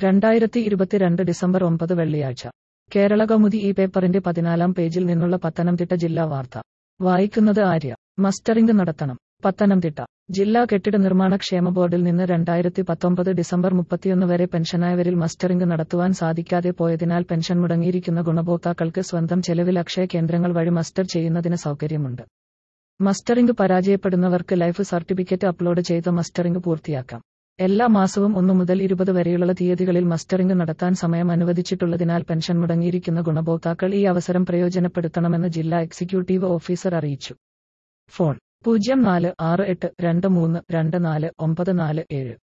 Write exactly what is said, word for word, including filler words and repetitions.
രണ്ടായിരത്തി ഇരുപത്തിരണ്ട് ഡിസംബർ ഒമ്പത് വെള്ളിയാഴ്ച കേരളകൗമുദി ഈ പേപ്പറിന്റെ പതിനാലാം പേജിൽ നിന്നുള്ള പത്തനംതിട്ട ജില്ലാ വാർത്ത വായിക്കുന്നത് ആര്യ. മസ്റ്ററിംഗ് നടത്തണം. പത്തനംതിട്ട ജില്ലാ കെട്ടിട നിർമ്മാണ ക്ഷേമ ബോർഡിൽ നിന്ന് രണ്ടായിരത്തി പത്തൊമ്പത് ഡിസംബർ മുപ്പത്തിയൊന്ന് വരെ പെൻഷനായവരിൽ മസ്റ്ററിംഗ് നടത്തുവാൻ സാധിക്കാതെ പോയതിനാൽ പെൻഷൻ മുടങ്ങിയിരിക്കുന്ന ഗുണഭോക്താക്കൾക്ക് സ്വന്തം ചെലവിൽ അക്ഷയ കേന്ദ്രങ്ങൾ വഴി മസ്റ്റർ ചെയ്യുന്നതിന് സൗകര്യമുണ്ട്. മസ്റ്ററിംഗ് പരാജയപ്പെടുന്നവർക്ക് ലൈഫ് സർട്ടിഫിക്കറ്റ് അപ്ലോഡ് ചെയ്ത് മസ്റ്ററിംഗ് പൂർത്തിയാക്കാം. എല്ലാ മാസവും ഒന്നു മുതൽ ഇരുപത് വരെയുള്ള തീയതികളിൽ മസ്റ്ററിംഗ് നടത്താൻ സമയം അനുവദിച്ചിട്ടുള്ളതിനാൽ പെൻഷൻ മുടങ്ങിയിരിക്കുന്ന ഗുണഭോക്താക്കൾ ഈ അവസരം പ്രയോജനപ്പെടുത്തണമെന്ന് ജില്ലാ എക്സിക്യൂട്ടീവ് ഓഫീസർ അറിയിച്ചു. ഫോൺ പൂജ്യം നാല് ആറ് എട്ട് രണ്ട് മൂന്ന് രണ്ട് നാല് ഒമ്പത് നാല് ഏഴ്.